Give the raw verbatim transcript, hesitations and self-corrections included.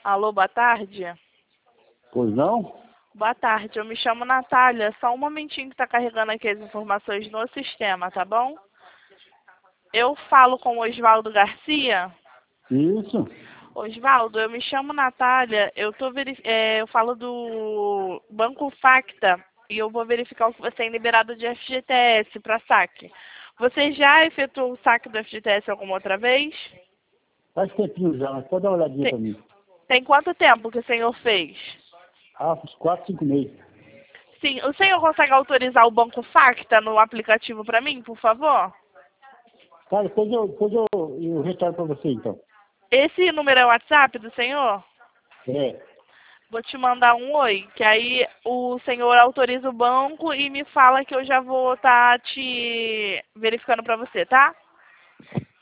Alô, boa tarde. Pois não? Boa tarde, eu me chamo Natália. Só um momentinho que tá carregando aqui as informações no sistema, tá bom? Eu falo com o Osvaldo Garcia. Isso. Osvaldo, eu me chamo Natália. Eu, tô verif é, eu falo do Banco Facta e eu vou verificar o que você tem liberado de F G T S para saque. Você já efetuou o saque do F G T S alguma outra vez? Faz tempinho já, mas pode dar uma olhadinha Tem, pra mim. tem quanto tempo que o senhor fez? Ah, uns quatro, cinco meses. Sim, o senhor consegue autorizar o Banco Facta no aplicativo para mim, por favor? Tá, depois eu, depois eu, eu retorno pra você então. Esse número é o WhatsApp do senhor? É. Vou te mandar um oi, que aí o senhor autoriza o banco e me fala que eu já vou estar te verificando para você, tá?